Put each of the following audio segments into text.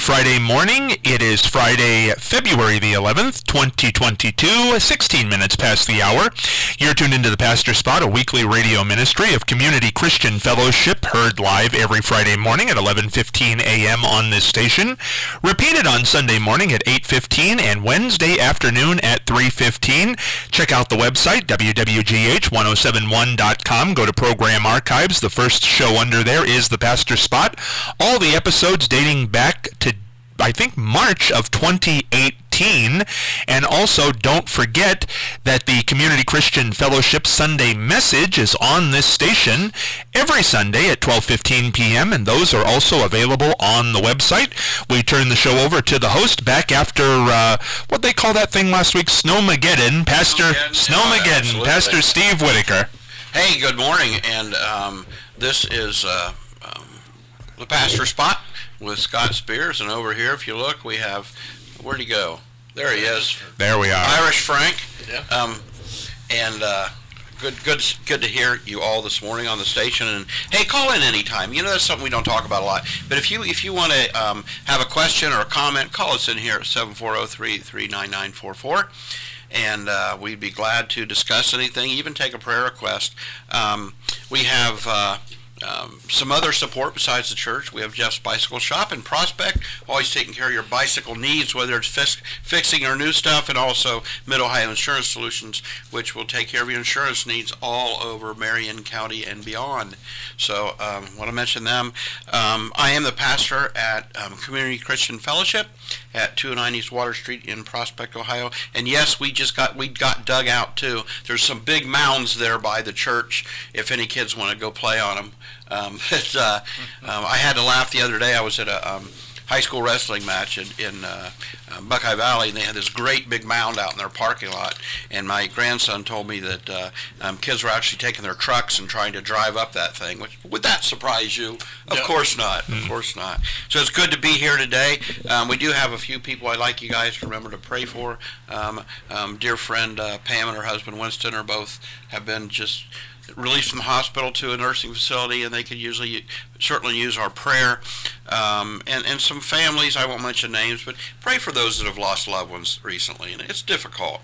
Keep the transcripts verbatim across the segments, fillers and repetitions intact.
Friday morning. It is Friday, February the eleventh, twenty twenty-two, sixteen minutes past the hour. You're tuned into the Pastor Spot, a weekly radio ministry of Community Christian Fellowship, heard live every Friday morning at eleven fifteen a.m. on this station, repeated on Sunday morning at eight fifteen and Wednesday afternoon at three fifteen. Check out the website, w w w dot g h ten seventy-one dot com. Go to Program Archives. The first show under there is the Pastor Spot. All the episodes dating back to, I think, March of twenty eighteen. And also, don't forget that the Community Christian Fellowship Sunday Message is on this station every Sunday at twelve fifteen p.m., and those are also available on the website. We turn the show over to the host back after, uh, what they call that thing last week, Snowmageddon, Pastor Snowmageddon, yeah, Pastor Steve Whitaker. Hey, good morning, and um, this is uh, um, the Pastor Spot with Scott Spears, and over here, if you look, we have, where'd he go? There he is. There we are. Irish Frank. Yeah. Um, and uh, good, good, good to hear you all this morning on the station. And hey, call in anytime. You know, that's something we don't talk about a lot. But if you if you want to um, have a question or a comment, call us in here at seven four zero, three three nine nine four four. And uh, we'd be glad to discuss anything, even take a prayer request. Um, we have uh, um, some other support besides the church. We have Jeff's Bicycle Shop in Prospect, always taking care of your bicycle needs, whether it's fix, fixing your new stuff, and also Mid-Ohio Insurance Solutions, which will take care of your insurance needs all over Marion County and beyond. So I um, want to mention them. Um, I am the pastor at um, Community Christian Fellowship at two oh nine East Water Street in Prospect, Ohio. And yes, we just got we got dug out too. There's some big mounds there by the church if any kids want to go play on them. Um, but, uh, um, I had to laugh the other day. I was at a um, high school wrestling match in, in uh, uh, Buckeye Valley, and they had this great big mound out in their parking lot. And my grandson told me that uh, um, kids were actually taking their trucks and trying to drive up that thing. Which, would that surprise you? Of Yeah. course not. Of course not. So it's good to be here today. Um, we do have a few people I'd like you guys to remember to pray for. Um, um, dear friend uh, Pam and her husband Winston are both have been just released from the hospital to a nursing facility, and they could usually certainly use our prayer. Um, and, and some families, I won't mention names, but pray for those that have lost loved ones recently. And it's difficult,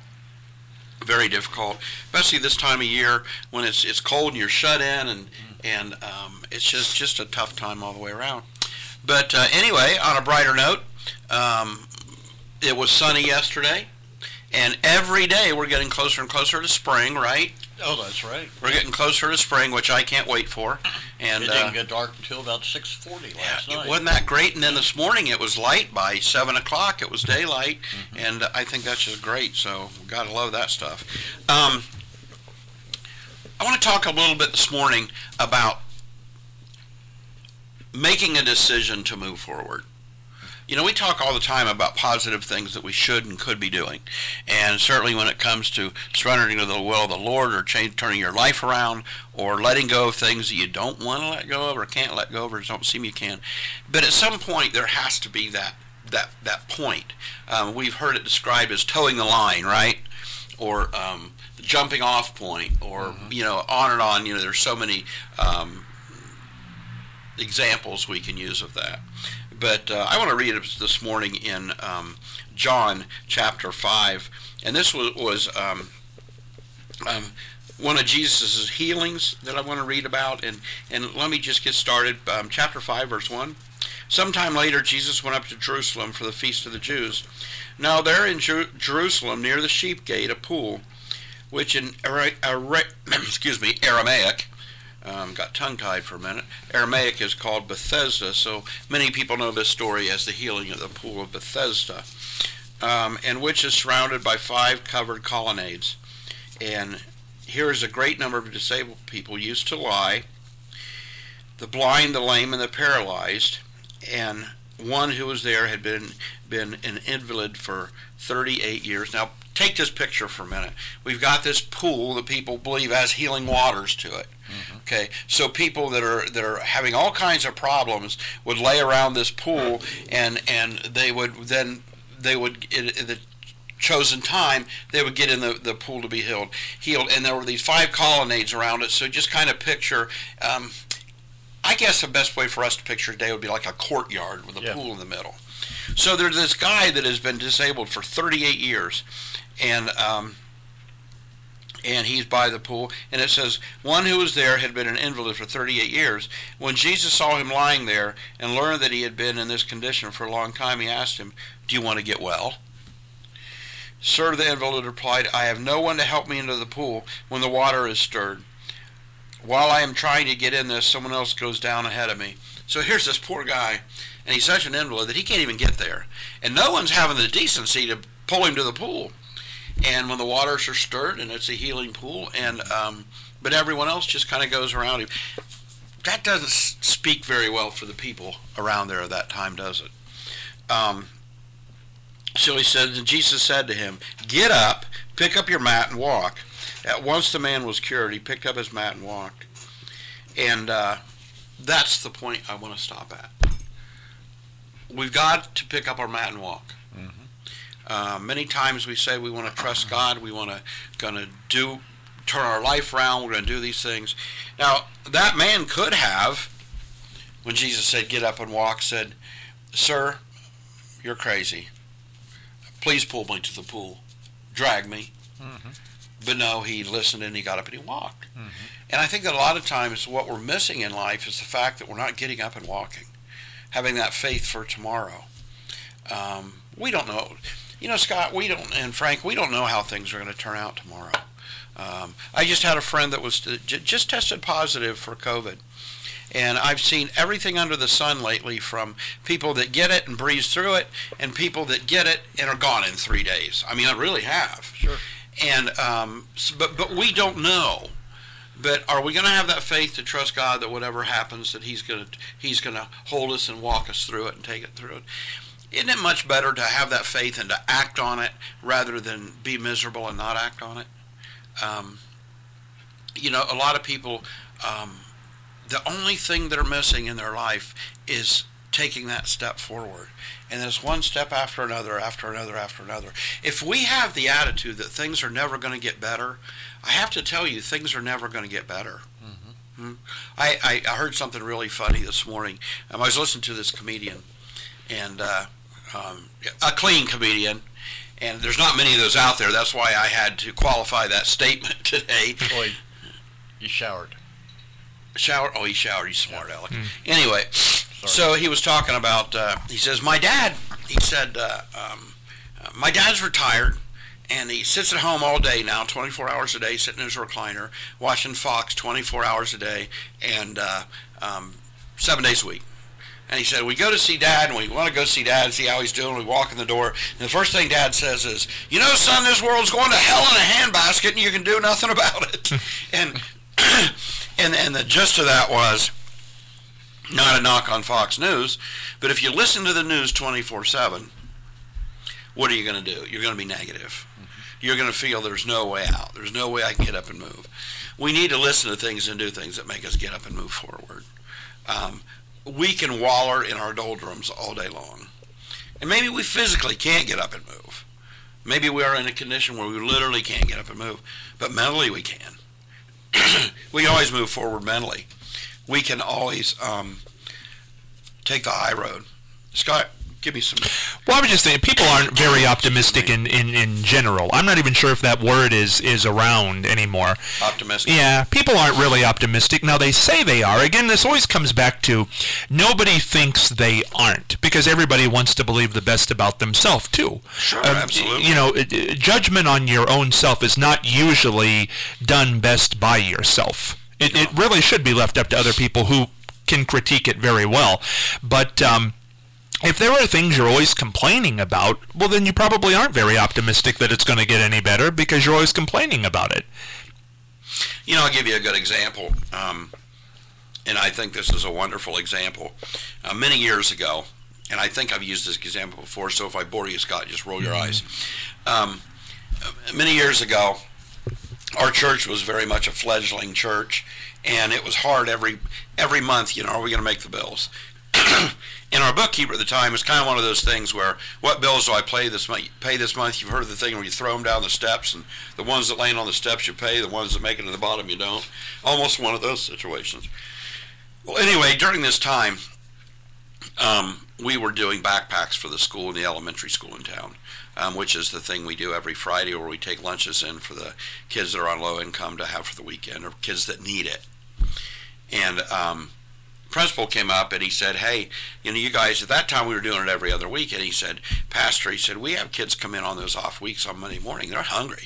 very difficult, especially this time of year when it's it's cold and you're shut in, and and um, it's just, just a tough time all the way around. But uh, anyway, on a brighter note, um, it was sunny yesterday, and every day we're getting closer and closer to spring, right? Oh, that's right. We're getting closer to spring, which I can't wait for. And It didn't uh, get dark until about six forty last yeah, night. wasn't that great? And then this morning it was light by seven o'clock. It was daylight, mm-hmm. and I think that's just great. So we gotta love that stuff. Um, I want to talk a little bit this morning about making a decision to move forward. You know, we talk all the time about positive things that we should and could be doing. And certainly when it comes to surrendering to the will of the Lord, or change, turning your life around, or letting go of things that you don't want to let go of or can't let go of or don't seem you can. But at some point there has to be that that, that point. Um, we've heard it described as towing the line, right? Or um, the jumping off point, or, mm-hmm. you know, on and on. You know, there's so many um, examples we can use of that. But uh, I want to read it this morning in um, John chapter five. And this was, was um, um, one of Jesus' healings that I want to read about. And, and let me just get started. Um, chapter five, verse one. Sometime later, Jesus went up to Jerusalem for the feast of the Jews. Now there in Jer- Jerusalem, near the sheep gate, a pool, which in Ara- Ara- excuse me, Aramaic, Um, got tongue-tied for a minute. Aramaic is called Bethesda, so many people know this story as the healing of the pool of Bethesda, um, and which is surrounded by five covered colonnades. And here is a great number of disabled people used to lie, the blind, the lame, and the paralyzed, and one who was there had been been an invalid for thirty-eight years. Now, take this picture for a minute. We've got this pool that people believe has healing waters to it. Mm-hmm. Okay, so people that are that are having all kinds of problems would lay around this pool, and and they would then they would at the chosen time they would get in the, the pool to be healed. Healed, and there were these five colonnades around it. So just kind of picture. Um, I guess the best way for us to picture today would be like a courtyard with a yeah. pool in the middle. So there's this guy that has been disabled for thirty-eight years, and um, and he's by the pool, and it says, one who was there had been an invalid for thirty-eight years. When Jesus saw him lying there and learned that he had been in this condition for a long time, he asked him, "Do you want to get well?" "Sir," the invalid replied, "I have no one to help me into the pool when the water is stirred. While I am trying to get in this, someone else goes down ahead of me." So here's this poor guy, and he's such an invalid that he can't even get there. And no one's having the decency to pull him to the pool. And when the waters are stirred, and it's a healing pool, and um, but everyone else just kind of goes around him. That doesn't speak very well for the people around there at that time, does it? Um, so he said, and Jesus said to him, "Get up, pick up your mat, and walk." At once the man was cured. He picked up his mat and walked. And uh, that's the point I want to stop at. We've got to pick up our mat and walk. Mm-hmm. Uh, many times we say we want to trust God. We want to gonna do turn our life around. We're going to do these things. Now, that man could have, when Jesus said, "Get up and walk," said, "Sir, you're crazy. Please pull me to the pool. Drag me." Mm-hmm. But no, he listened and he got up and he walked. Mm-hmm. And I think that a lot of times what we're missing in life is the fact that we're not getting up and walking, having that faith for tomorrow. Um, we don't know. You know, Scott, we don't, and Frank, we don't know how things are going to turn out tomorrow. Um, I just had a friend that was just tested positive for COVID. And I've seen everything under the sun lately, from people that get it and breeze through it, and people that get it and are gone in three days. I mean, I really have. Sure. And um, but but we don't know. But are we going to have that faith to trust God that whatever happens, that He's going to He's going to hold us and walk us through it and take it through it? Isn't it much better to have that faith and to act on it rather than be miserable and not act on it? Um, you know, a lot of people, um, the only thing they're missing in their life is taking that step forward. And it's one step after another, after another, after another. If we have the attitude that things are never going to get better, I have to tell you, things are never going to get better. Mm-hmm. Hmm? I, I, I heard something really funny this morning. Um, I was listening to this comedian, and uh, um, a clean comedian, and there's not many of those out there. That's why I had to qualify that statement today. Boy, you showered. Showered? Oh, he showered. He's smart, yeah. Alec. Mm. Anyway, Sorry. So he was talking about, uh, he says, my dad, he said, uh, um, uh, my dad's retired, and he sits at home all day now, twenty-four hours a day, sitting in his recliner, watching Fox twenty-four hours a day, and uh, um, seven days a week. And he said, we go to see Dad, and we want to go see Dad and see how he's doing. We walk in the door, and the first thing Dad says is, you know, son, this world's going to hell in a handbasket, and you can do nothing about it. and, and and the gist of that was, not a knock on Fox News, but if you listen to the news twenty-four seven, what are you going to do? You're going to be negative. Mm-hmm. You're going to feel there's no way out. There's no way I can get up and move. We need to listen to things and do things that make us get up and move forward. Um, we can waller in our doldrums all day long. And maybe we physically can't get up and move. Maybe we are in a condition where we literally can't get up and move. But mentally we can. We can always move forward mentally. We can always um, take the high road. Scott, give me some... Well, I was just saying, people aren't very optimistic in, in, in general. I'm not even sure if that word is, is around anymore. Optimistic? Yeah, people aren't really optimistic. Now, they say they are. Again, this always comes back to nobody thinks they aren't, because everybody wants to believe the best about themselves, too. Sure, um, absolutely. You know, judgment on your own self is not usually done best by yourself. It, no. it really should be left up to other people who can critique it very well. But... Um, if there are things you're always complaining about, well, then you probably aren't very optimistic that it's going to get any better, because you're always complaining about it. You know, I'll give you a good example, um, and I think this is a wonderful example. Uh, many years ago, and I think I've used this example before, so if I bore you, Scott, just roll your mm-hmm. eyes. Um, many years ago, our church was very much a fledgling church, and it was hard every every month, you know, are we going to make the bills? And our bookkeeper at the time was kind of one of those things where, what bills do I pay this month? Pay this month? You've heard of the thing where you throw them down the steps, and the ones that land on the steps you pay, the ones that make it to the bottom you don't. Almost one of those situations. Well, anyway, during this time, um, we were doing backpacks for the school in the elementary school in town, um, which is the thing we do every Friday, where we take lunches in for the kids that are on low income to have for the weekend, or kids that need it. And um, principal came up and he said, hey, you know, you guys, at that time we were doing it every other week, and he said, Pastor, he said, we have kids come in on those off weeks on Monday morning. They're hungry.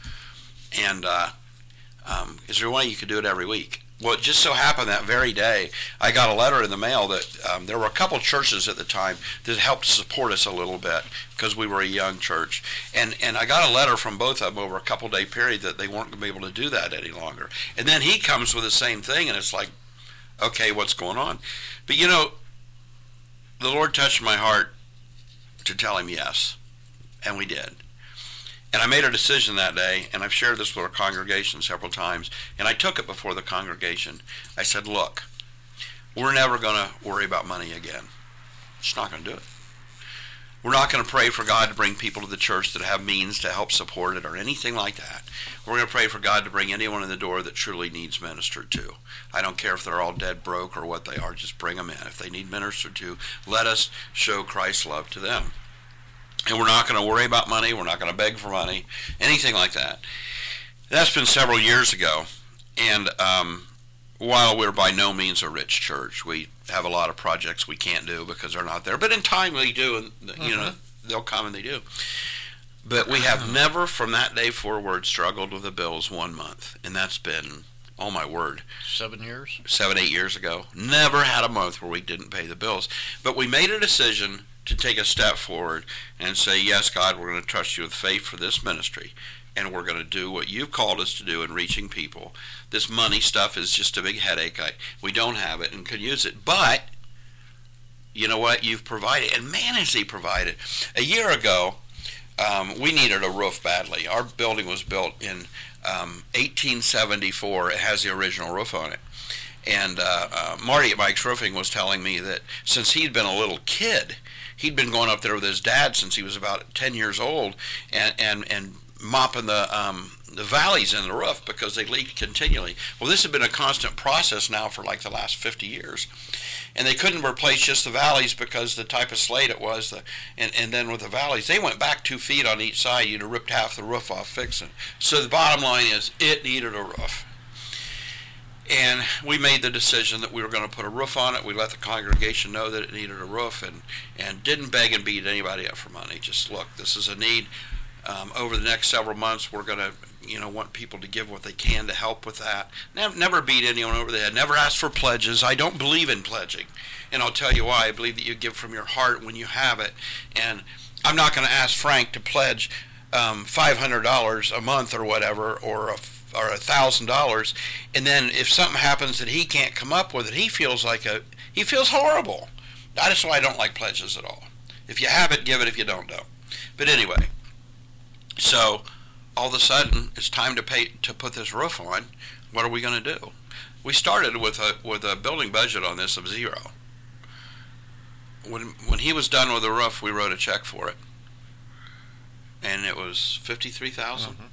And uh, um, is there a way you could do it every week? Well, it just so happened that very day, I got a letter in the mail that um, there were a couple churches at the time that helped support us a little bit because we were a young church. And and I got a letter from both of them over a couple day period that they weren't going to be able to do that any longer. And then he comes with the same thing, and it's like, okay, what's going on? But you know, the Lord touched my heart to tell him yes, and we did. And I made a decision that day, and I've shared this with our congregation several times, and I took it before the congregation. I said, look, we're never going to worry about money again. Just not going to do it. We're not going to pray for God to bring people to the church that have means to help support it or anything like that. We're going to pray for God to bring anyone in the door that truly needs ministered to. I don't care if they're all dead broke or what they are, just bring them in. If they need ministered to, let us show Christ's love to them. And we're not going to worry about money. We're not going to beg for money, anything like that. That's been several years ago. And um, while we're by no means a rich church, we have a lot of projects we can't do because they're not there. But in time we do, and you mm-hmm. know, they'll come and they do. But we have never from that day forward struggled with the bills one month. And that's been, oh my word. Seven years? Seven, eight years ago. Never had a month where we didn't pay the bills. But we made a decision to take a step forward and say, yes, God, we're going to trust you with faith for this ministry, and we're going to do what you've called us to do in reaching people. This money stuff is just a big headache. I, we don't have it and could use it, but you know what? You've provided, and man, has he provided. A year ago, um, we needed a roof badly. Our building was built in um, eighteen seventy-four. It has the original roof on it. And uh, uh, Marty at Mike's Roofing was telling me that since he'd been a little kid, he'd been going up there with his dad since he was about ten years old, and and, and mopping the um, the valleys in the roof because they leaked continually. Well, this had been a constant process now for like the last fifty years, and they couldn't replace just the valleys because the type of slate it was. The, and and then with the valleys, they went back two feet on each side. You'd have ripped half the roof off fixing. So the bottom line is, it needed a roof. And we made the decision that we were going to put a roof on it. We let the congregation know that it needed a roof, and, and didn't beg and beat anybody up for money. Just, look, this is a need. Um, over the next several months, we're going to, you know, want people to give what they can to help with that. Never, never beat anyone over the head. Never ask for pledges. I don't believe in pledging. And I'll tell you why. I believe that you give from your heart when you have it. And I'm not going to ask Frank to pledge um, five hundred dollars a month or whatever, or a or a thousand dollars, and then if something happens that he can't come up with it, he feels like a he feels horrible. That's why I don't like pledges at all. If you have it, give it. If you don't, don't. But anyway, so all of a sudden it's time to pay to put this roof on. What are we going to do? We started with a with a building budget on this of zero. When when he was done with the roof, we wrote a check for it, and it was fifty-three thousand. Mm-hmm.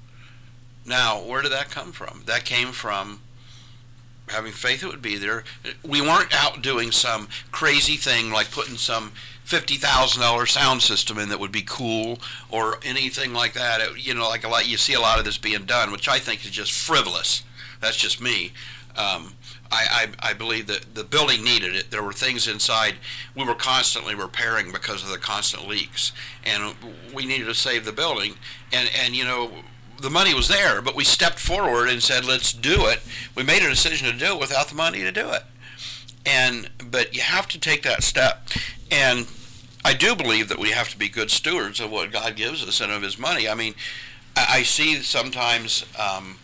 Now, where did that come from? That came from having faith it would be there. We weren't out doing some crazy thing like putting some fifty thousand dollars sound system in that would be cool or anything like that. It, you know, like a lot, you see a lot of this being done, which I think is just frivolous. That's just me. Um, I, I, I believe that the building needed it. There were things inside we were constantly repairing because of the constant leaks, and we needed to save the building. And, and you know, the money was there, but we stepped forward and said, let's do it. We made a decision to do it without the money to do it. And but you have to take that step. And I do believe that we have to be good stewards of what God gives us and of his money. I mean, I, I see sometimes um,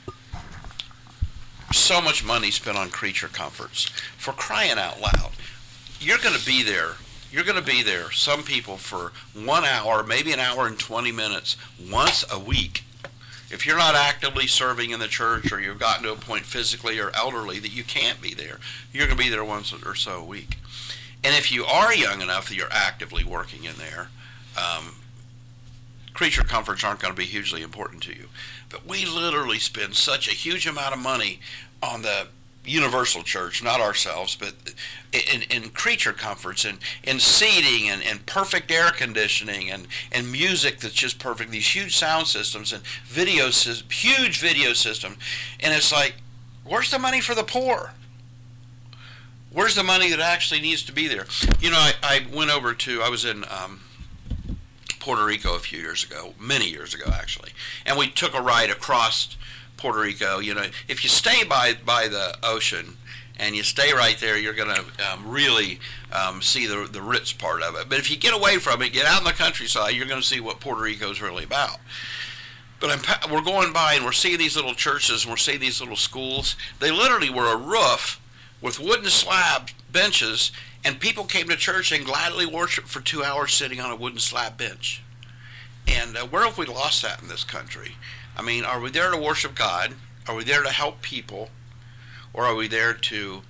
so much money spent on creature comforts. For crying out loud, you're going to be there. You're going to be there, some people, for one hour, maybe an hour and twenty minutes, once a week. If you're not actively serving in the church, or you've gotten to a point physically or elderly that you can't be there, you're going to be there once or so a week. And if you are young enough that you're actively working in there, um, creature comforts aren't going to be hugely important to you. But we literally spend such a huge amount of money on the universal church, not ourselves, but in, in creature comforts and, and seating and, and perfect air conditioning and, and music that's just perfect, these huge sound systems and video, huge video systems. And it's like, where's the money for the poor? Where's the money that actually needs to be there? You know, I, I went over to, I was in um, Puerto Rico a few years ago, many years ago actually, and we took a ride across Puerto Rico. You know, if you stay by by the ocean and you stay right there, you're going to um, really um, see the the Ritz part of it. But if you get away from it, get out in the countryside, you're going to see what Puerto Rico is really about. But I'm, we're going by and we're seeing these little churches and we're seeing these little schools. They literally were a roof with wooden slab benches, and people came to church and gladly worshiped for two hours sitting on a wooden slab bench. And uh, where have we lost that in this country? I mean, are we there to worship God? Are we there to help people? Or are we there to...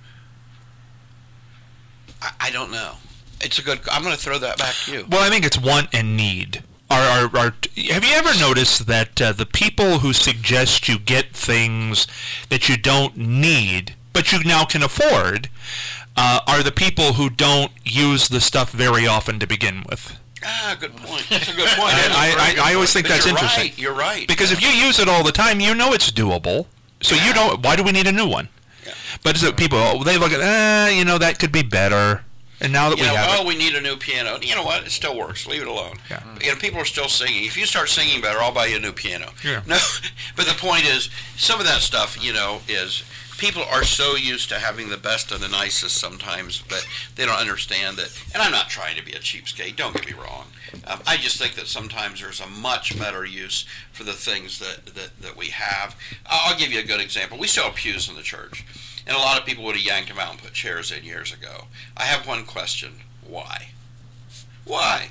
I, I don't know. It's a good... I'm going to throw that back to you. Well, I think it's want and need. Are, are, are, have you ever noticed that uh, the people who suggest you get things that you don't need, but you now can afford, uh, are the people who don't use the stuff very often to begin with? Ah, good point. That's a good point. I, I, I always think but that's you're interesting. Right. You're right. Because if you use it all the time, you know it's doable. So yeah. you don't. Why do we need a new one? Yeah. But so people, they look at, eh, you know, that could be better. And now that you we know, have oh, it, we need a new piano. You know what? It still works. Leave it alone. Yeah. And people are still singing. If you start singing better, I'll buy you a new piano. Yeah. No, but the point is, some of that stuff, you know, is people are so used to having the best and the nicest sometimes, but they don't understand that. And I'm not trying to be a cheapskate. Don't get me wrong. Um, I just think that sometimes there's a much better use for the things that, that, that we have. I'll give you a good example. We still have pews in the church, and a lot of people would have yanked them out and put chairs in years ago. I have one question. Why? Why?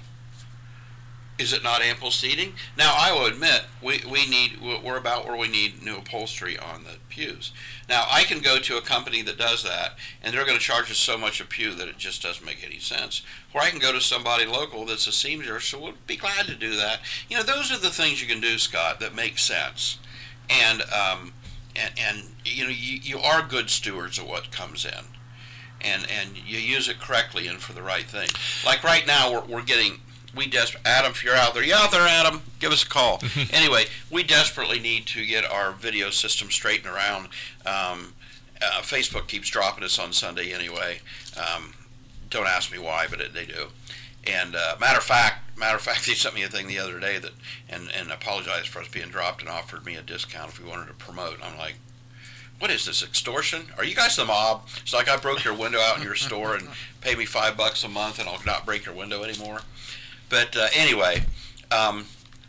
Is it not ample seating? Now, I will admit, we, we need, we're about where we need new upholstery on the pews. Now, I can go to a company that does that, and they're going to charge us so much a pew that it just doesn't make any sense. Or I can go to somebody local that's a seamstress, so we'll be glad to do that. You know, those are the things you can do, Scott, that make sense. And, um, and, and you know, you, you are good stewards of what comes in. And, and you use it correctly and for the right thing. Like right now, we're, we're getting... We des- Adam, if you're out there, you out there, Adam? Give us a call. Anyway, we desperately need to get our video system straightened around. Um, uh, Facebook keeps dropping us on Sunday anyway. Um, don't ask me why, but it, they do. And uh, matter of fact, matter of fact, they sent me a thing the other day that and and apologized for us being dropped and offered me a discount if we wanted to promote. And I'm like, what is this, extortion? Are you guys the mob? It's like I broke your window out in your store and pay me five bucks a month and I'll not break your window anymore. But uh, anyway, um,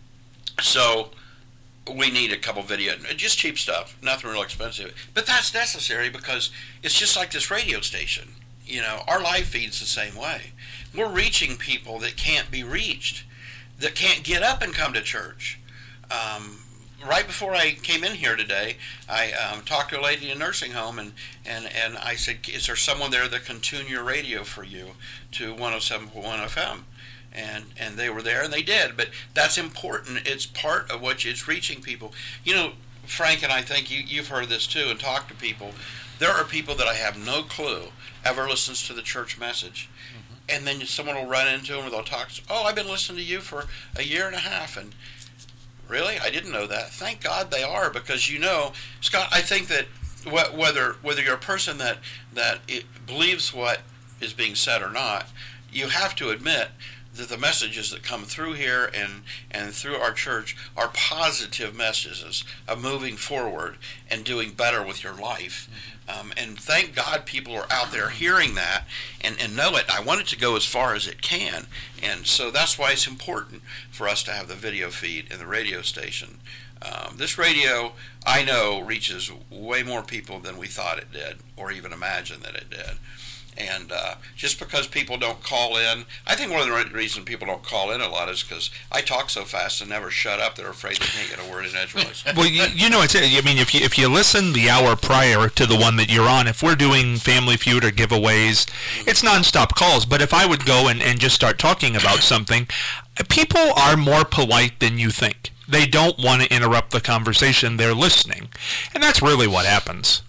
so we need a couple video, just cheap stuff, nothing real expensive. But that's necessary because it's just like this radio station. You know, our live feed's the same way. We're reaching people that can't be reached, that can't get up and come to church. Um, right before I came in here today, I um, talked to a lady in a nursing home, and, and, and I said, is there someone there that can tune your radio for you to one oh seven point one F M? And and they were there, and they did. But that's important. It's part of what you, it's reaching people. You know, Frank, and I think you, you've heard this too and talked to people. There are people that I have no clue ever listens to the church message. Mm-hmm. And then someone will run into them, or they'll talk, oh, I've been listening to you for a year and a half. And really? I didn't know that. Thank God they are, because, you know, Scott, I think that wh- whether whether you're a person that, that it believes what is being said or not, you have to admit that the messages that come through here and, and through our church are positive messages of moving forward and doing better with your life. Mm-hmm. Um, and thank God people are out there hearing that and, and know it. I want it to go as far as it can. And so that's why it's important for us to have the video feed and the radio station. Um, this radio, I know, reaches way more people than we thought it did or even imagined that it did. And uh, just because people don't call in, I think one of the reasons people don't call in a lot is because I talk so fast and never shut up. They're afraid they can't get a word in edgewise. Well, you, you know, it's, I mean, if you if you listen the hour prior to the one that you're on, if we're doing Family Feud or giveaways, it's nonstop calls. But if I would go and, and just start talking about something, people are more polite than you think. They don't want to interrupt the conversation. They're listening. And that's really what happens.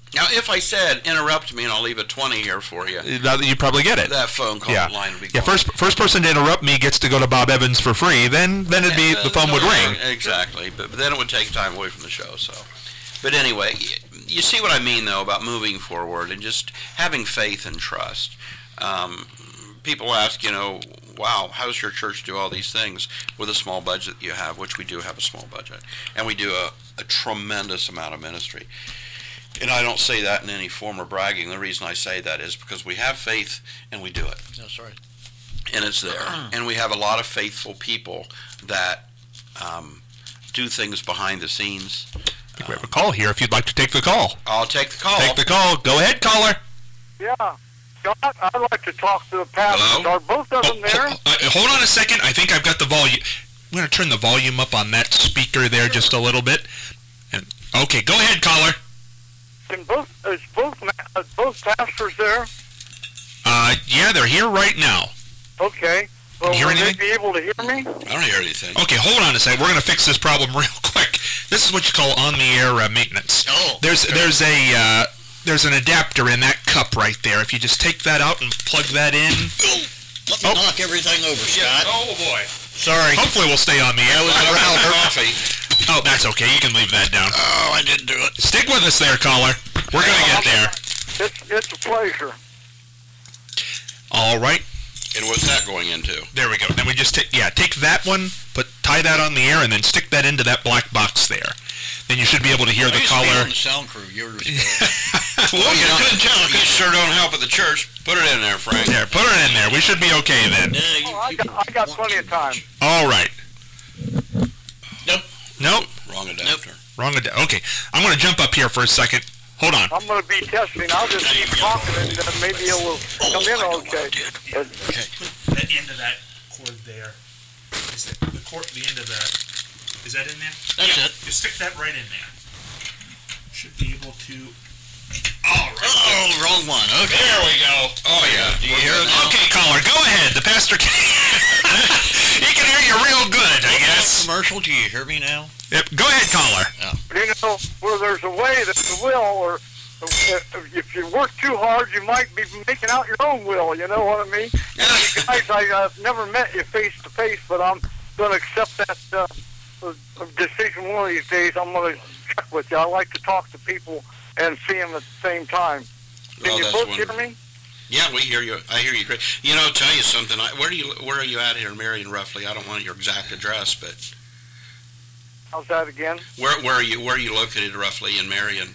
Now, if I said interrupt me and I'll leave a twenty here for you, You probably get it. that phone call Yeah. line would be Yeah, gone. first first person to interrupt me gets to go to Bob Evans for free. Then then it'd be Yeah, the phone would ring. Exactly, but, but then it would take time away from the show. So, but anyway, y- you see what I mean though about moving forward and just having faith and trust. Um, people ask, you know, wow, how does your church do all these things with a small budget that you have? Which we do have a small budget, and we do a, a tremendous amount of ministry. And I don't say that in any form of bragging. The reason I say that is because we have faith and we do it. That's right. And it's there. And we have a lot of faithful people that um, do things behind the scenes. I think we have a call here if you'd like to take the call. I'll take the call. Take the call. Go ahead, caller. Yeah. Scott, I'd like to talk to the pastors. Hello? Are both of them Oh, there? ho- uh, hold on a second. I think I've got the volume. I'm going to turn the volume up on that speaker there just a little bit. And okay, go ahead, caller. Can both is both ma- uh, both pastors there? Uh, yeah, they're here right now. Okay. Well, Can you hear will they anything? be able to hear me? I don't hear anything. Okay, hold on a second. We're going to fix this problem real quick. This is what you call on-the-air uh, maintenance. Oh, There's okay. there's a uh, there's an adapter in that cup right there. If you just take that out and plug that in. Let me Oh. knock everything over, Scott. Oh boy. Sorry. Hopefully we'll stay on the air. I don't have coffee. Oh, that's okay. You can leave that down. Oh, I didn't do it. Stick with us there, caller. We're going to get there. It's it's a pleasure. All right. And what's that going into? There we go. Then we just take, yeah, take that one, put tie that on the air, and then stick that into that black box there. Then you should be able to hear I the used to be caller. on the sound crew years ago. Well, you, you don't, couldn't tell. you sure don't help at the church. Put it in there, Frank. There, put her in there. We should be okay then. Yeah, you, Oh, I you got I got want plenty to. of time. All right. Nope. Nope. Wrong adapter. Wrong. Ad- okay. I'm going to jump up here for a second. Hold on. I'm going to be testing. I'll just keep talking and uh, maybe it will Oh, come in I know what okay. I did. But Okay. Put the end of that cord there. Is it the cord? The end of that. Is that in there? That's it. Just stick that right in there. Should be able to. All right. Oh, wrong one. Okay. There we go. Oh, yeah. Do you hear it now? Okay, caller, go ahead. The pastor can. He can hear you real good, I guess. Commercial. Do you hear me now? Yep. Go ahead, caller. you know, where there's a way, there's a will, or if you work too hard, you might be making out your own will. You know what I mean? And guys, I, I've never met you face to face, but I'm going to accept that uh, decision one of these days. I'm going to check with you. I like to talk to people and see them at the same time. Can Well, you that's both wonderful. hear me? Yeah, we hear you. I hear you. Great. You know, I'll tell you something. I, where do you where are you at here in Marion, roughly? I don't want your exact address, but How's that again? where where are you where are you located roughly in Marion?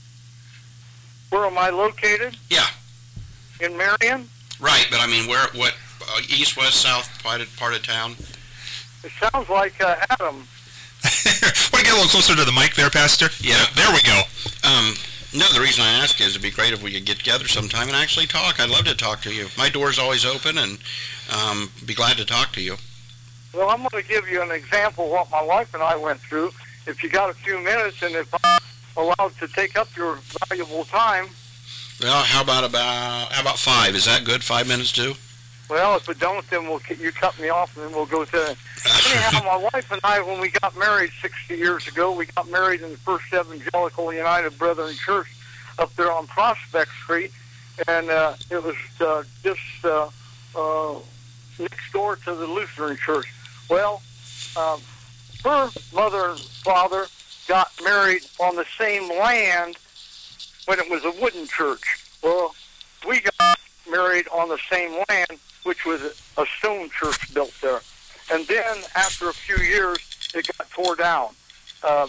Where am I located? Yeah, In Marion? right. But I mean, where what uh, east, west, south part of, part of town? It sounds like uh, Adam. Want to get a little closer to the mic there, Pastor? Yeah. There we go. Um, no, the reason I ask is it'd be great if we could get together sometime and actually talk. I'd love to talk to you. My door's always open, and um, be glad to talk to you. Well, I'm going to give you an example of what my wife and I went through. If you got a few minutes, and if I'm allowed to take up your valuable time, Well, how about about how about five? Is that good? Five minutes too? well, if we don't, then we'll you cut me off, and then we'll go to. Anyhow, my wife and I, when we got married sixty years ago, we got married in the First Evangelical United Brethren Church up there on Prospect Street, and uh, it was uh, just uh, uh, next door to the Lutheran Church. Well, um, her mother and father got married on the same land when it was a wooden church. Well, we got married on the same land, which was a stone church built there. And then, after a few years, it got tore down. Um,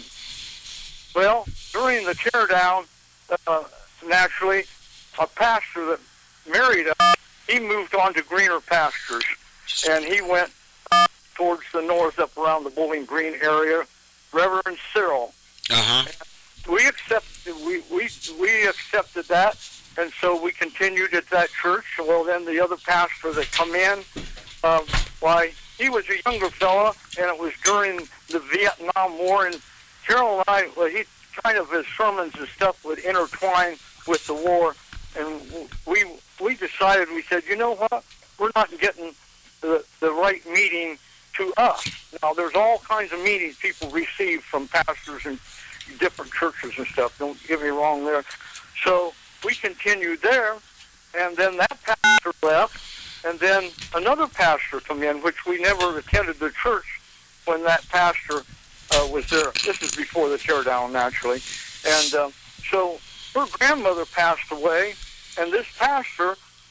well, during the tear down, uh, naturally, a pastor that married us, he moved on to greener pastures, and he went towards the north, up around the Bowling Green area. Reverend Cyril. Uh huh. We accepted we, we we accepted that, and so we continued at that church. Well, then the other pastor that come in, um, why he was a younger fella, and it was during the Vietnam War. And Carol and I, well, he kind of his sermons and stuff would intertwine with the war, and we we decided. We said, you know what, we're not getting the the right meeting to us. Now, there's all kinds of meetings people receive from pastors and different churches and stuff. Don't get me wrong there. So we continued there, and then that pastor left, and then another pastor come in, which we never attended the church when that pastor uh, was there. This is before the teardown, naturally. And uh, so her grandmother passed away, and this pastor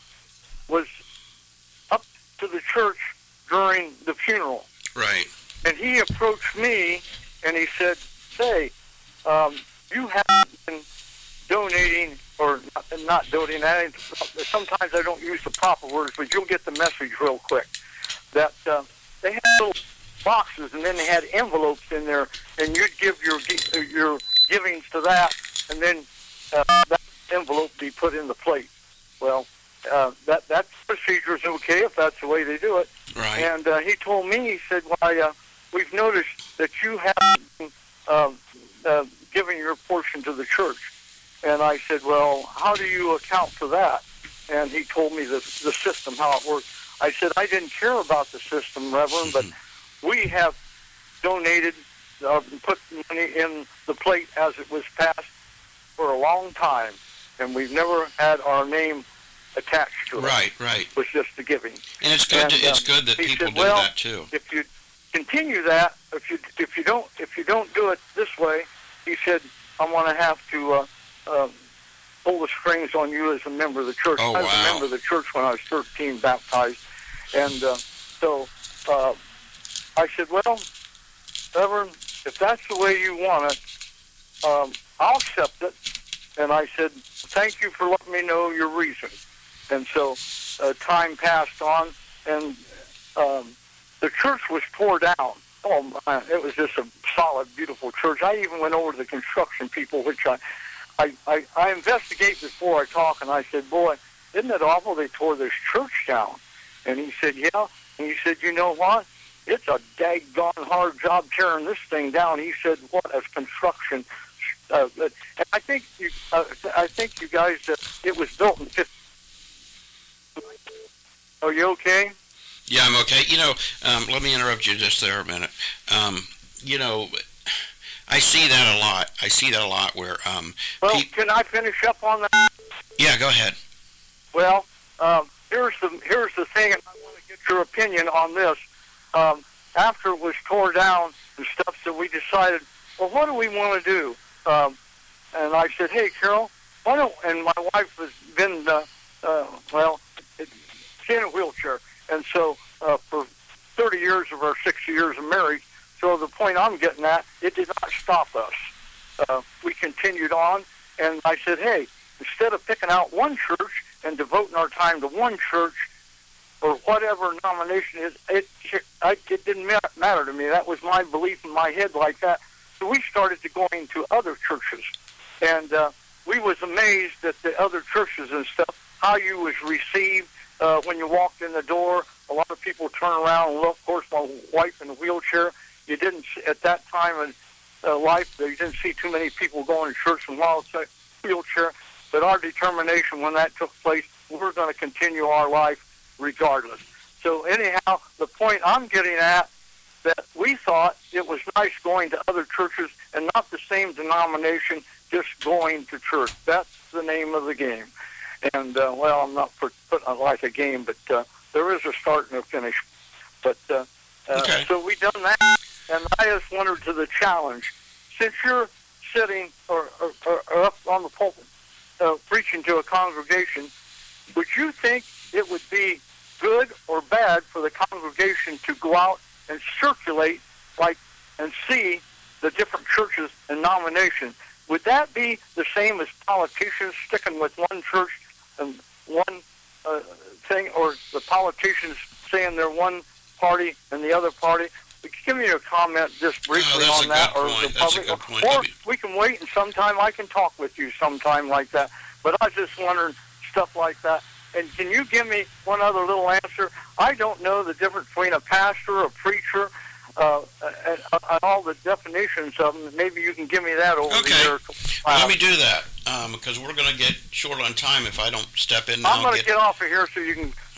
was up to the church during the funeral. Right. And he approached me, and he said, "Say, um, you have been donating, or not, not donating, I, sometimes I don't use the proper words, but you'll get the message real quick, that uh, they had little boxes, and then they had envelopes in there, and you'd give your your givings to that, and then uh, that envelope be put in the plate." Well, uh, that that procedure is okay if that's the way they do it. Right. And uh, he told me, he said, "Why, uh, we've noticed that you haven't been uh, uh, giving your portion to the church." And I said, "Well, how do you account for that?" And he told me the the system, how it works. I said, "I didn't care about the system, Reverend, but we have donated, uh, put money in the plate as it was passed for a long time, and we've never had our name attached to it." Right, right. It was just the giving. And it's good. And, to, it's um, good that he people said, do "Well, that too. If you continue that, if you if you don't if you don't do it this way," he said, "I'm going to have to uh, uh, pull the strings on you as a member of the church." Oh, I was wow. a member of the church when I was thirteen, baptized, and uh, so uh, I said, "Well, Reverend, if that's the way you want it, um, I'll accept it." And I said, "Thank you for letting me know your reason." And so uh, time passed on, and um, the church was tore down. Oh, man, it was just a solid, beautiful church. I even went over to the construction people, which I, I, I, I investigate before I talk, and I said, "Boy, isn't it awful they tore this church down?" And he said, "Yeah." And he said, "You know what? It's a daggone hard job tearing this thing down." He said, "What as construction?" Uh, and I think you, uh, I think you guys, uh, it was built in fifty. Are you okay? Yeah, I'm okay. You know, um, let me interrupt you just there a minute. Um, you know, I see that a lot. I see that a lot where... Um, well, pe- can I finish up on that? Yeah, go ahead. Well, um, here's the here's the thing, and I want to get your opinion on this. Um, after it was tore down and stuff, so we decided, well, what do we want to do? Um, and I said, "Hey, Carol, why don't..." And my wife has been, uh, uh, well, it, she's in a wheelchair. And so uh, for thirty years of our sixty years of marriage, so the point I'm getting at, it did not stop us. Uh, we continued on, and I said, "Hey, instead of picking out one church and devoting our time to one church, or whatever nomination is, it, I, it didn't matter to me. That was my belief in my head like that." So we started to going to other churches, and uh, we was amazed at the other churches and stuff, how you was received. Uh, when you walked in the door, a lot of people turn around and look. Of course, my wife in a wheelchair. You didn't, at that time in uh, life, you didn't see too many people going to church in a wheelchair. But our determination when that took place, we're going to continue our life regardless. So anyhow, the point I'm getting at, that we thought it was nice going to other churches and not the same denomination, just going to church. That's the name of the game. And, uh, well, I'm not putting it like a game, but uh, there is a start and a finish. But uh, uh, okay. So we done that, and I just wondered to the challenge. Since you're sitting or, or, or up on the pulpit uh, preaching to a congregation, would you think it would be good or bad for the congregation to go out and circulate like and see the different churches and nominations? Would that be the same as politicians sticking with one church and one uh, thing, or the politicians saying they're one party and the other party? Give me a comment just briefly oh, on that, or point. the That's public, a good point. or we can wait and sometime I can talk with you sometime like that. But I was just wondering stuff like that. And can you give me one other little answer? I don't know the difference between a pastor, a preacher, uh, and, and all the definitions of them. Maybe you can give me that over okay. the year. Well, let me do that, because um, we're going to get short on time if I don't step in now. I'm going to get... get off of here so you can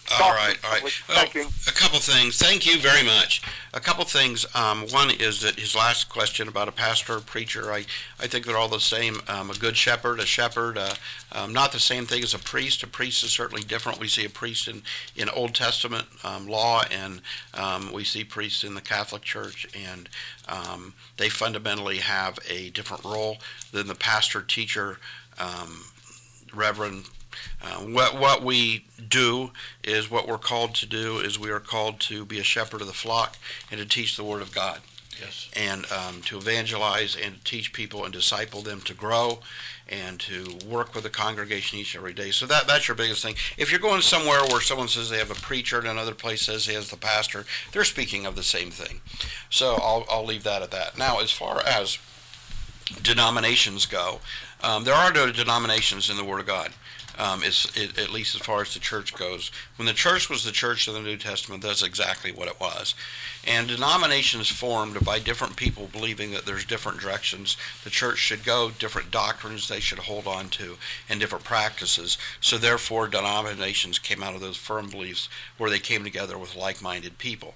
All right, all right. Thank Well, you. a couple things. Thank you very much. A couple things. Um, one is that his last question about a pastor, or preacher, I, I think they're all the same. Um, a good shepherd, a shepherd, uh, um, not the same thing as a priest. A priest is certainly different. We see a priest in, in Old Testament um, law, and um, we see priests in the Catholic Church, and um, they fundamentally have a different role than the pastor, teacher, um, reverend. Uh, what what we do is what we're called to do is we are called to be a shepherd of the flock and to teach the Word of God. Yes. And um, to evangelize and to teach people and disciple them to grow and to work with the congregation each and every day. So that that's your biggest thing. If you're going somewhere where someone says they have a preacher and another place says he has the pastor, they're speaking of the same thing. So I'll I'll leave that at that. Now, as far as denominations go, um, there are no denominations in the Word of God. Um, is, it, at least as far as the church goes. When the church was the church of the New Testament, that's exactly what it was. And denominations formed by different people believing that there's different directions the church should go, different doctrines they should hold on to, and different practices. So therefore, denominations came out of those firm beliefs where they came together with like-minded people.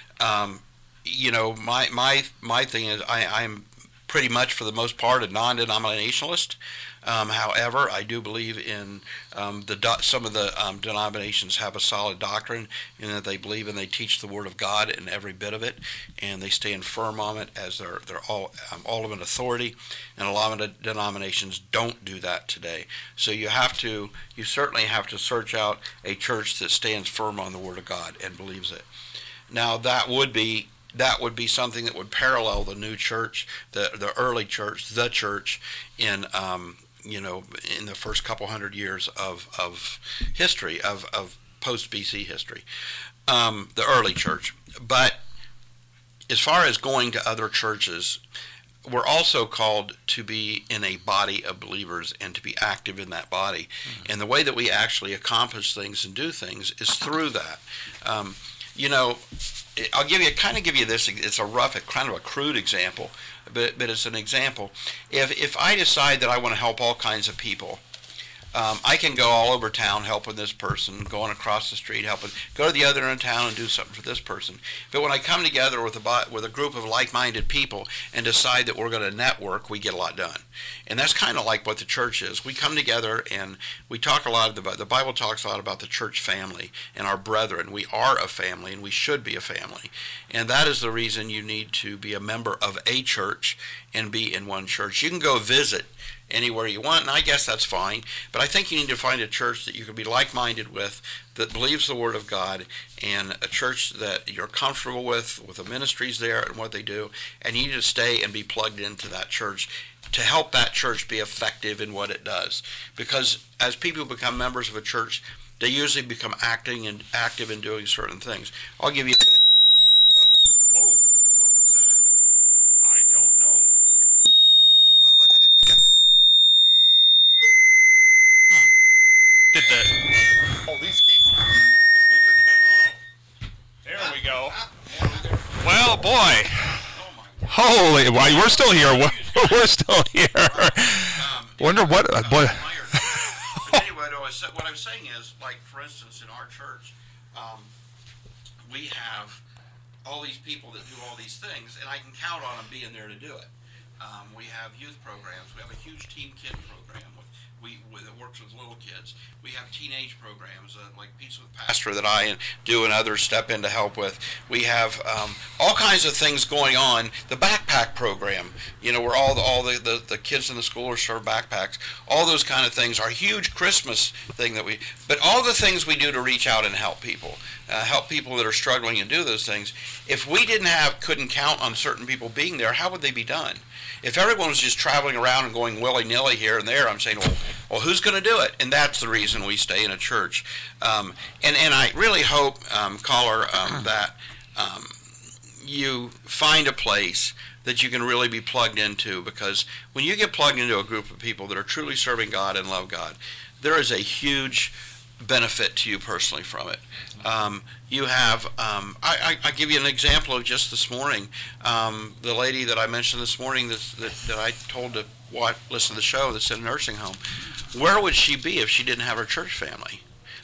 Um, you know, my my my thing is I, I'm pretty much, for the most part, a non-denominationalist. Um, however, I do believe in um, the do- some of the um, denominations have a solid doctrine in that they believe and they teach the Word of God in every bit of it, and they stand firm on it as they're they're all um, all of an authority. And a lot of the denominations don't do that today. So you have to you certainly have to search out a church that stands firm on the Word of God and believes it. Now that would be. That would be something that would parallel the new church, the the early church, the church in um, you know in the first couple hundred years of of history of of post B C history, um, the early church. But as far as going to other churches, we're also called to be in a body of believers and to be active in that body. Mm-hmm. And the way that we actually accomplish things and do things is through that. Um, you know. I'll give you kind of give you this. It's a rough, kind of a crude example, but but it's an example. If if I decide that I want to help all kinds of people, um, I can go all over town helping this person, going across the street helping, go to the other end of town and do something for this person. But when I come together with a with a group of like-minded people and decide that we're going to network, we get a lot done. And that's kind of like what the church is. We come together and we talk a lot about, the Bible talks a lot about the church family and our brethren. We are a family and we should be a family. And that is the reason you need to be a member of a church and be in one church. You can go visit anywhere you want, and I guess that's fine. But I think you need to find a church that you can be like-minded with, that believes the Word of God, and a church that you're comfortable with, with the ministries there and what they do, and you need to stay and be plugged into that church to help that church be effective in what it does. Because as people become members of a church, they usually become acting and active in doing certain things. I'll give you a minute. Whoa. Whoa. What was that? I don't know. Well, let's see if we can. Huh. Did the... Oh, these came on. There we go. Well, boy. Holy, why we're still here. We're still here. Um, Wonder what... Uh, boy. But anyway, what I'm saying is, like, for instance, in our church, um, we have all these people that do all these things, and I can count on them being there to do it. Um, we have youth programs. We have a huge teen kid program with we with, that works with little kids. We have teenage programs uh, like Pizza with Pastor that I do and others step in to help with. We have um, all kinds of things going on. The backpack program, you know, where all the all the, the, the kids in the school are served backpacks. All those kind of things. Our huge Christmas thing that we, but all the things we do to reach out and help people, uh, help people that are struggling and do those things. If we didn't have, couldn't count on certain people being there, how would they be done? If everyone was just traveling around and going willy-nilly here and there, I'm saying, well, well who's going to do it? And that's the reason we stay in a church. Um, and, and I really hope, um, caller, um, that um, you find a place that you can really be plugged into, because when you get plugged into a group of people that are truly serving God and love God, there is a huge benefit to you personally from it. Um, you have, um, I, I, I give you an example of just this morning. Um, the lady that I mentioned this morning that, that, that I told to watch, listen to the show that's in a nursing home, where would she be if she didn't have her church family?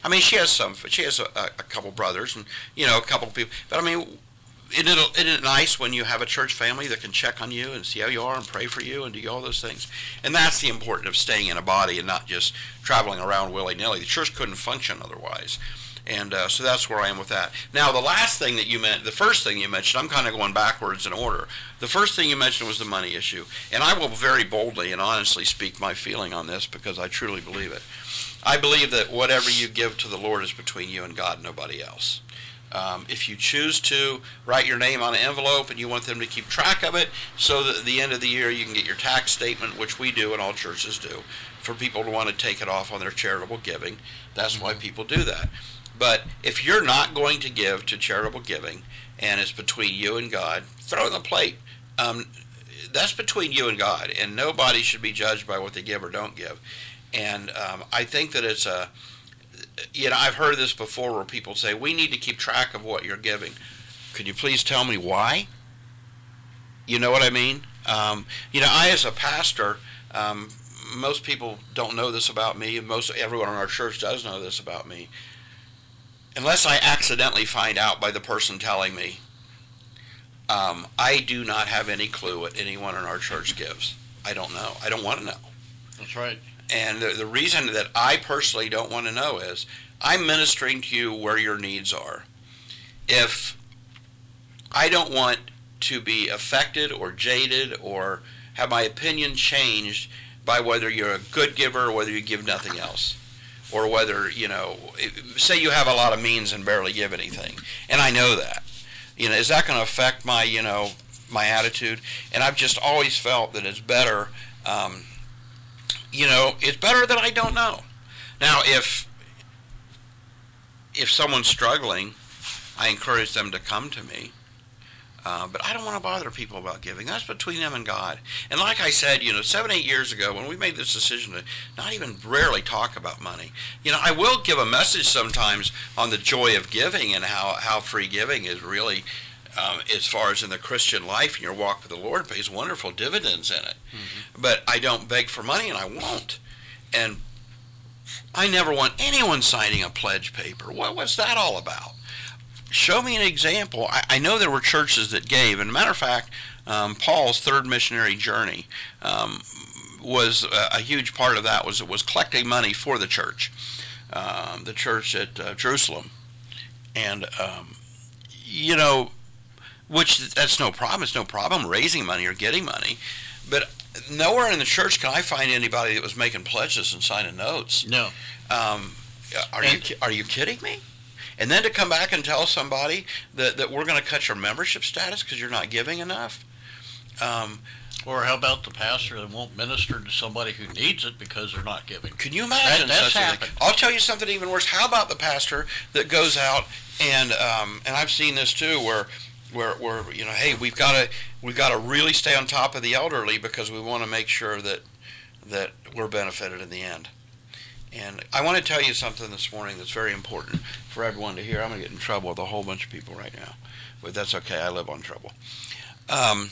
I mean, she has some. She has a, a couple brothers and you know a couple people. But I mean, isn't it, isn't it nice when you have a church family that can check on you and see how you are and pray for you and do all those things? And that's the importance of staying in a body and not just traveling around willy-nilly. The church couldn't function otherwise. And uh, so that's where I am with that. Now, the last thing that you meant, the first thing you mentioned, I'm kind of going backwards in order. The first thing you mentioned was the money issue. And I will very boldly and honestly speak my feeling on this because I truly believe it. I believe that whatever you give to the Lord is between you and God, nobody else. Um, if you choose to write your name on an envelope and you want them to keep track of it so that at the end of the year you can get your tax statement, which we do and all churches do, for people to want to take it off on their charitable giving, that's why people do that. But if you're not going to give to charitable giving and it's between you and God, throw in the plate. Um, that's between you and God, and nobody should be judged by what they give or don't give. And um, I think that it's a... You know, I've heard this before where people say, we need to keep track of what you're giving. Could you please tell me why? You know what I mean? Um, you know, I as a pastor, um, most people don't know this about me, and most everyone in our church does know this about me. Unless I accidentally find out by the person telling me, um, I do not have any clue what anyone in our church gives. I don't know. I don't want to know. That's right. And the, the reason that I personally don't want to know is I'm ministering to you where your needs are. If I don't want to be affected or jaded or have my opinion changed by whether you're a good giver or whether you give nothing else, or whether, you know, say you have a lot of means and barely give anything, and I know that, you know, is that going to affect my, you know, my attitude? And I've just always felt that it's better, um, you know, it's better that I don't know. Now, if if someone's struggling, I encourage them to come to me. Uh, but I don't want to bother people about giving. That's between them and God. And like I said, you know, seven, eight years ago, when we made this decision to not even rarely talk about money, you know, I will give a message sometimes on the joy of giving and how, how free giving is really, um, as far as in the Christian life and your walk with the Lord, pays wonderful dividends in it. Mm-hmm. But I don't beg for money, and I won't. And I never want anyone signing a pledge paper. What, what's that all about? Show me an example. I, I know there were churches that gave, and as a matter of fact, um, Paul's third missionary journey um, was a, a huge part of that. Was it was collecting money for the church, um, the church at uh, Jerusalem, and um, you know, which that's no problem. It's no problem raising money or getting money, but nowhere in the church can I find anybody that was making pledges and signing notes. No. Um, are and, you are you kidding me? And then to come back and tell somebody that, that we're going to cut your membership status because you're not giving enough. Um, or how about the pastor that won't minister to somebody who needs it because they're not giving? Can you imagine that, such a thing? I'll tell you something even worse. How about the pastor that goes out and um, and I've seen this too, where where where you know, hey, we've got to we've got to really stay on top of the elderly because we want to make sure that that we're benefited in the end. And I want to tell you something this morning that's very important for everyone to hear. I'm going to get in trouble with a whole bunch of people right now, but that's okay. I live on trouble. Um,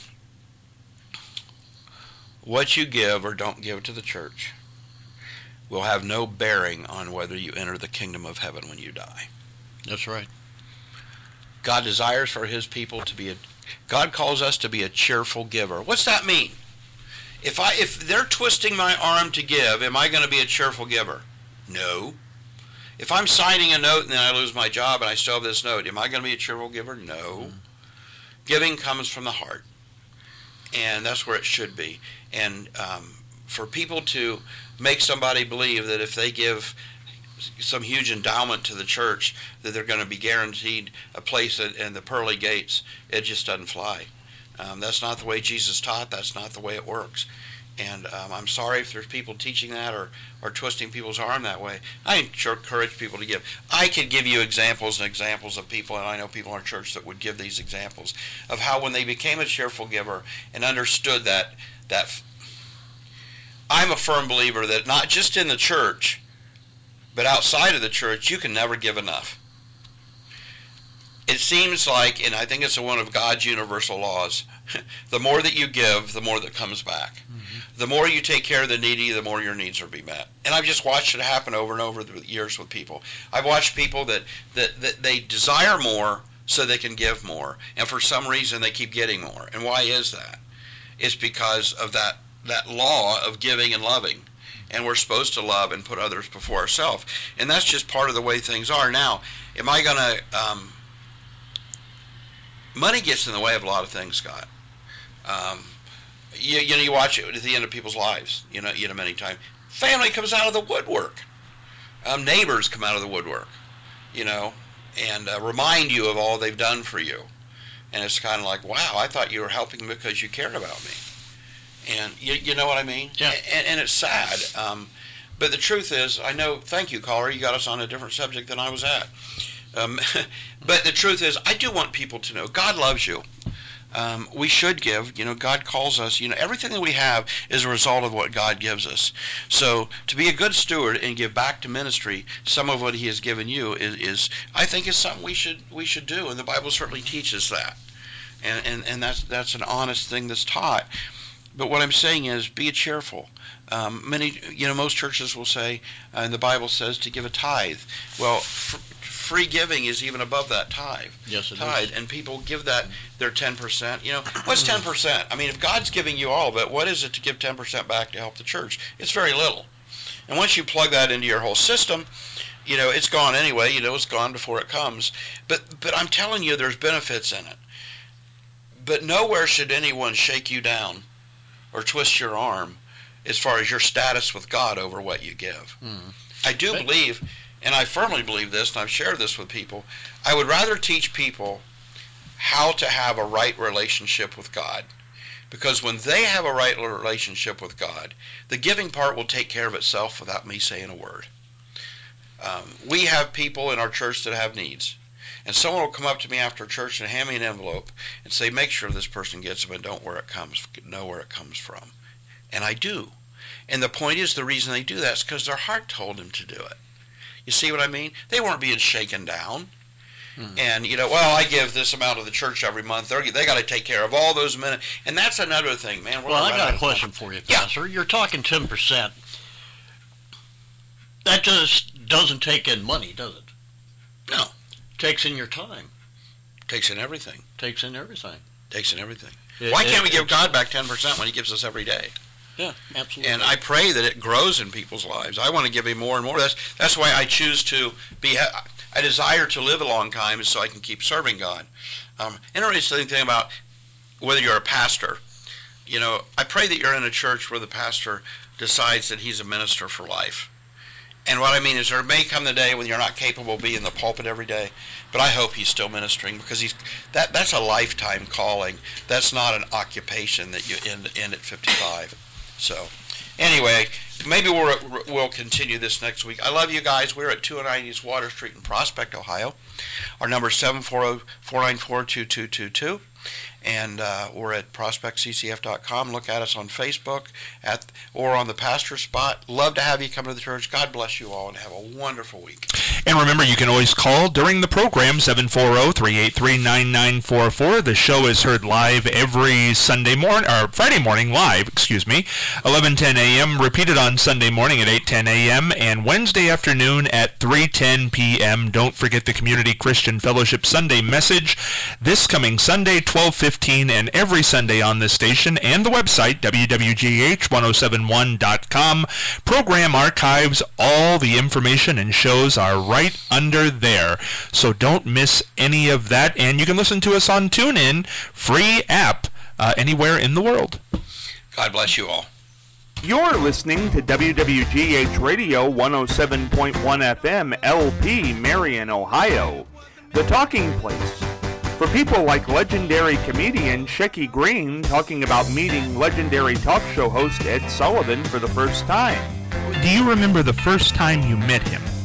what you give or don't give to the church will have no bearing on whether you enter the kingdom of heaven when you die. That's right. God desires for his people to be a, God calls us to be a cheerful giver. What's that mean? If I if they're twisting my arm to give, am I going to be a cheerful giver? No. If I'm signing a note and then I lose my job and I still have this note, am I going to be a cheerful giver? No. Mm-hmm. Giving comes from the heart, and that's where it should be. And um, for people to make somebody believe that if they give some huge endowment to the church that they're going to be guaranteed a place in, in the pearly gates, it just doesn't fly. Um, that's not the way Jesus taught. That's not the way it works. And um, I'm sorry if there's people teaching that or, or twisting people's arm that way. I encourage people to give. I could give you examples and examples of people, and I know people in our church that would give these examples of how when they became a cheerful giver and understood that, that I'm a firm believer that not just in the church, but outside of the church, you can never give enough. It seems like, and I think it's one of God's universal laws, The more that you give, the more that comes back. Mm-hmm. The more you take care of the needy, the more your needs will be met. And I've just watched it happen over and over the years with people. I've watched people that, that, that they desire more so they can give more. And for some reason, they keep getting more. And why is that? It's because of that, that law of giving and loving. And we're supposed to love and put others before ourselves. And that's just part of the way things are. Now, am I going to... Um, money gets in the way of a lot of things, Scott. Um, you, you know, you watch it at the end of people's lives, you know, you know, many times. Family comes out of the woodwork. Um, neighbors come out of the woodwork, you know, and uh, remind you of all they've done for you. And it's kind of like, wow, I thought you were helping because you cared about me. And you, you know what I mean? Yeah. And, and it's sad. Um, but the truth is, I know, thank you, caller, you got us on a different subject than I was at. Um, but the truth is, I do want people to know God loves you. Um, we should give. You know, God calls us. You know, everything that we have is a result of what God gives us. So to be a good steward and give back to ministry some of what He has given you is, is I think, is something we should we should do, and the Bible certainly teaches that. And and, and that's that's an honest thing that's taught. But what I'm saying is, be cheerful. Um, many, you know, most churches will say, uh, and the Bible says to give a tithe. Well, fr- free giving is even above that tithe. Yes, it tithe, is. And people give that their ten percent. You know, what's ten percent? I mean, if God's giving you all of it, what is it to give ten percent back to help the church? It's very little. And once you plug that into your whole system, you know, it's gone anyway. You know, it's gone before it comes. But but I'm telling you, there's benefits in it. But nowhere should anyone shake you down or twist your arm as far as your status with God over what you give. Mm. I do believe, and I firmly believe this, and I've shared this with people, I would rather teach people how to have a right relationship with God. Because when they have a right relationship with God, the giving part will take care of itself without me saying a word. Um, we have people in our church that have needs. And someone will come up to me after church and hand me an envelope and say, make sure this person gets them and don't where it comes, know where it comes from. And I do. And the point is, the reason they do that is because their heart told them to do it. You see what I mean? They weren't being shaken down. Mm-hmm. And, you know, well, I give this amount to the church every month. They're, they got to take care of all those minutes. And that's another thing, man. We're well, I got a question for you, Pastor. Yeah. You're talking ten percent. That just doesn't take in money, does it? No. Takes in your time. Takes in everything. Takes in everything. Takes in everything. It, Why can't it, we give God back ten percent when He gives us every day? Yeah, absolutely. And I pray that it grows in people's lives. I want to give Him more and more. That's that's why I choose to be. I desire to live a long time so I can keep serving God. Um, interesting thing about whether you're a pastor, you know, I pray that you're in a church where the pastor decides that he's a minister for life. And what I mean is, there may come the day when you're not capable of being in the pulpit every day, but I hope he's still ministering, because he's that that's a lifetime calling. That's not an occupation that you end, end at fifty-five. So, anyway, maybe we'll, we'll continue this next week. I love you guys. We're at two oh nine East Water Street in Prospect, Ohio. Our number is seven four zero, four nine four, two two two two. And uh, we're at prospect c c f dot com. Look at us on Facebook at or on the Pastor Spot. Love to have you come to the church. God bless you all, and have a wonderful week. And remember, you can always call during the program, seven four zero, three eight three, nine nine four four. The show is heard live every Sunday morning, or Friday morning live, excuse me, eleven ten a.m., repeated on Sunday morning at eight ten a.m., and Wednesday afternoon at three ten p.m. Don't forget the Community Christian Fellowship Sunday message this coming Sunday, twelve fifteen, and every Sunday on this station, and the website, w w g h ten seventy-one dot com. Program archives, all the information and shows are right under there. So don't miss any of that, and you can listen to us on TuneIn, free app, uh, anywhere in the world. God bless you all. You're listening to W W G H Radio one oh seven point one F M, L P, Marion, Ohio. The talking place. For people like legendary comedian Shecky Green talking about meeting legendary talk show host Ed Sullivan for the first time. Do you remember the first time you met him?